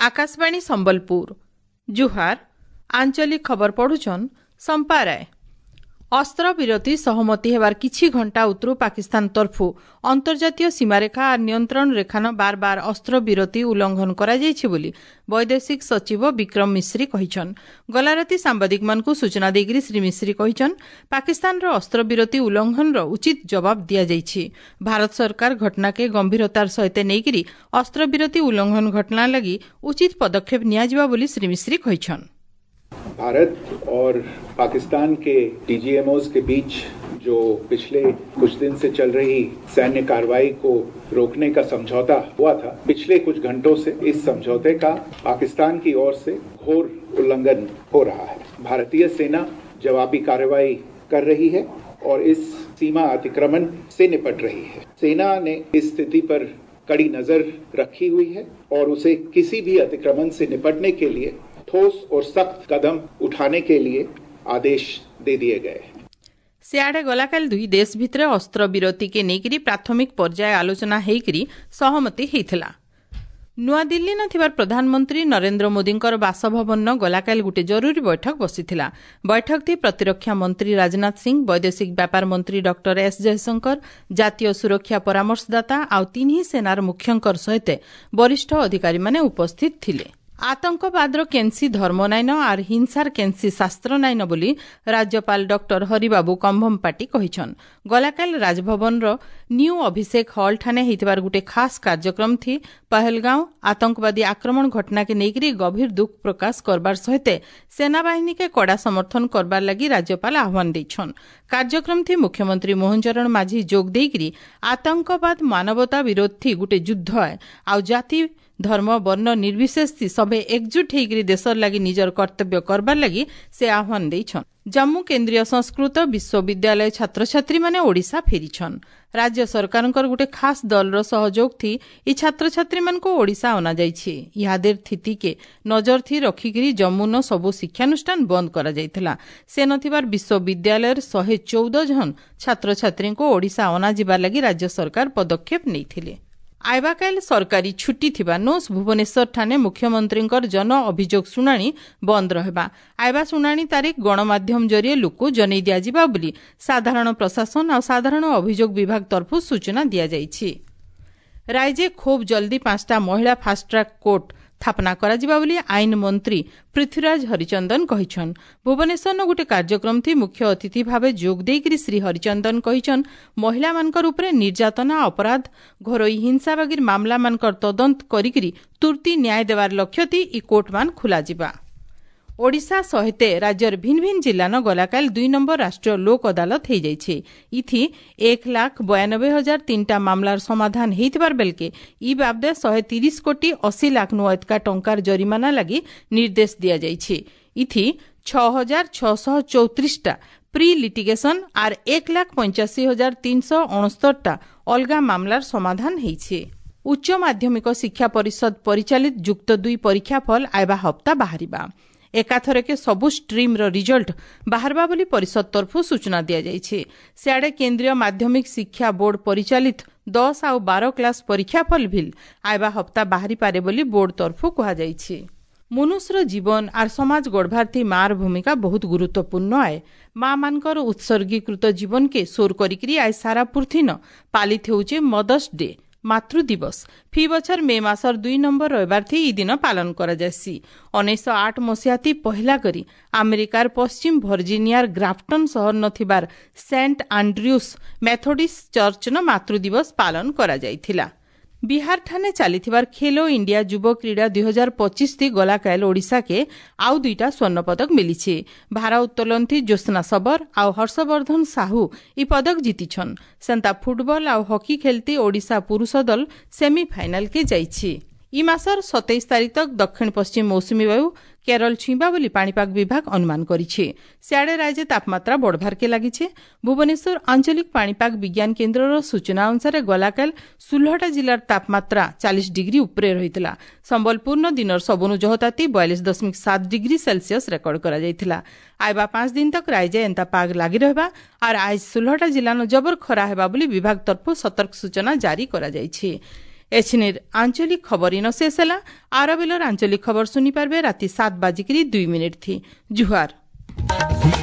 आकाशवाणी संबलपुर जुहार आंचलिक खबर पढ़ुछन संपा राय। अस्त्र विरति सहमति हेबार किछि घंटा उतरु पाकिस्तान तरफु अंतर्जातीय सीमारेखा और नियंत्रण रेखान बार बार अस्त्र विरति उल्लंघन करा जायछि बोली वैदेशिक सचिव विक्रम मिश्री कहिछन। गला राति सांबादिक मानकु सूचना देगिरी श्री मिश्री कहिछन पाकिस्तान रो अस्त्र विरति उल्लंघन रो उचित जवाब दिया जायछि। भारत सरकार घटना के गंभीरतार सहित नेइकिरी अस्त्र विरति उल्लंघन घटना लगी उचित पदक्षेप निया जिबा बोली श्री मिश्री कहिछन। भारत और पाकिस्तान के डीजीएमओज के बीच जो पिछले कुछ दिन से चल रही सैन्य कार्रवाई को रोकने का समझौता हुआ था, पिछले कुछ घंटों से इस समझौते का पाकिस्तान की ओर से घोर उल्लंघन हो रहा है। भारतीय सेना जवाबी कार्रवाई कर रही है और इस सीमा अतिक्रमण से निपट रही है। सेना ने इस स्थिति पर कड़ी नजर रखी हुई है और उसे किसी भी अतिक्रमण से निपटने के लिए ठोस और सख्त कदम उठाने के लिए आदेश दे दिए गए। सियाड़े गलाकाल दुई देश भितरे अस्त्र विरति के नेकिरी प्राथमिक पर्याय आलोचना हेइकिरी सहमति हेइथिला। नुआ दिल्ली नथिबार प्रधानमंत्री नरेंद्र मोदींकर बासभवन गलाकाल गुटे जरूरी बैठक बसिथिला। बैठक थी प्रतिरक्षा मंत्री राजनाथ सिंह, वैदेशिक व्यापार मंत्री डॉक्टर एस जयशंकर, जातीय सुरक्षा परामर्शदाता आउ तीनही सेनार मुख्यंकर सहित वरिष्ठ अधिकारी माने उपस्थित थिले। आतंकवादर केन्सी धर्म नाइन आर हिंसार केन्सी शास्त्र नाइन बोली राज्यपाल डॉक्टर हरिबाबू कंभमपाटी कहिछन। गलाकाल राजभवनर न्यू अभिषेक हॉल ठाने हेतिबार गुटे खास कार्यक्रम थी पहलगांव आतंकवादी आक्रमण घटना के नेइकरी गभीर दुख प्रकाश करबार सहित सेनाबाहिनी के कड़ा समर्थन करबार लगी राज्यपाल आह्वान दैछन। कार्यक्रम थी मुख्यमंत्री मोहन चरण माझी जोग देइकरी आतंकवाद मानवता विरोध थी गुटे युद्ध है आउ जाति धर्म वर्ण निर्विशेष थी सबे एकजुट होकर देशर लगी निजर कर्तव्य करबार लगी से आह्वान देइछन। जम्मू केन्द्रीय संस्कृत विश्वविद्यालय छात्र छात्री माने ओडिशा फेरिछन। राज्य सरकारंकर गुटे खास दलर सहयोग थी ई छात्र छात्री मानको ओडिशा अना जाइछि। इहादेर स्थिति के नजर थी रखिकरी जम्मू न सबु शिक्षानुष्ठान बंद करा जाइथिला। से नथिबार विश्वविद्यालयर 114 जन छात्र छात्री को ओडिशा अना जिबार लगी राज्य सरकार पदक्षेप नैथिले। आइबाकाल सरकारी छुट्टी थिबा नोस भुवनेश्वर ठाने मुख्यमंत्रींकर जन अभियोग शुणाणी बंद रहबा। आइबा शुणाणी तारीख गणमाध्यम जरिए लोक जनै दिया जिबा बोली साधारण प्रशासन और साधारण अभियोग विभाग तरफु सूचना दिया जाइछि। राज्य खूब जल्दी 5टा महिला फास्ट ट्रैक कोर्ट स्थापना करा जिबा बोली आईन मंत्री पृथ्वीराज हरिचंदन कहिछन। भुवनेश्वर न गुटे कार्यक्रम थी मुख्य अतिथि भावे जोग देइकरी श्री हरिचंदन कहिछन महिला मानकर उपरे निर्यातना अपराध घरोई हिंसा बागिर मामला मानकर तदंत करिकरी तुर्ती न्याय देवार लक्ष्य थी ई कोर्ट मान खुला जिबा। ओडिशा सहित राज्यर भिन्न भिन्न जिल्ला न गलाकाल 2 नंबर राष्ट्रीय लोक अदालत हो जाइछे। इथि 1,92,003 मामलार समाधान हेइतबार बेलके ई बाबदे 130 कोटी 80 लाख नुएतका टंकार जरिमाना लगी निर्देश दिया जाइछे। इथि 6,634 प्री लिटिगेशन आर 1,85,369 अलगा मामलार समाधान हेइछे। उच्च माध्यमिक शिक्षा परिषद परिचालित युक्त 2 परीक्षा फल आइबा हप्ता बाहरिबा। एकाथरे के सबु स्ट्रीम रो रिजल्ट बाहरबा बोली परिषद तरफु सूचना दिया जाइछे। सियाड़े केंद्रीय माध्यमिक शिक्षा बोर्ड परिचालित 10 और 12 क्लास परीक्षा फल भी आइबा हप्ता बाहरी पारे बोली बोर्ड तरफु कहा जाइछे। मनुष्यर जीवन आर समाज गढ़भार्थी मार भूमिका बहुत गुरुत्वपूर्ण है। माँ मानकर उत्सर्गीकृत जीवन के सोर करिकरी आज सारा पृथ्वी न पालित होउचे मदर्स डे मातृ दिवस। फी बछर मे मासर 2 नंबर रविवार थी ई दिन पालन करा जायसी। 1908 मसीहा थी पहला करी अमेरिकार पश्चिम भर्जिनियार ग्राफ्टन शहर नथिबार सेंट आंड्रयूस मेथोडिस्ट चर्च न मातृ दिवस पालन करा जायथिला। बिहार ठाने चलीथिबार खेलो इंडिया युव क्रीड़ा 2025 थी गलाकाल ओडिशा के आउ 2टा स्वर्ण पदक मिलीछे। भारा उत्तोलन थी ज्योत्सना सबर आउ हर्षवर्धन साहू ई पदक जीतिछन। सेंता फुटबॉल आउ हॉकी खेलती ओडिशा पुरुष दल सेमीफाइनल के जाइछि। ई मासर 27 तारीख तक दक्षिण पश्चिम मौसुमी वायु केरल छुईबा बोली पाणीपाग विभाग अनुमान करिछे। सियाड़े राज्य तापमात्रा बढ़बार के लागिछे। भुवनेश्वर आंचलिक पाणीपाग विज्ञान केन्द्रर सूचना अनुसार गलाकाल 16टा जिलार तापमात्रा 40 डिग्री उपरे रहितला। संबलपुर न दिनर सबनु जहताती 42.7 डिग्री सेल्सियस रेकर्ड करा जायतिला। आइबा 5 दिन तक राज्य एंता पाग लागी रहबा और आज 16टा जिला न जबर खरा हेबा बोली विभाग तरफु सतर्क सूचना जारी करा जायछे। एछिनेर आंचलिक खबर इन शेष है। आर बेलर आंचलिक खबर सुनी पारबे राति 7:02 थी। जुहार।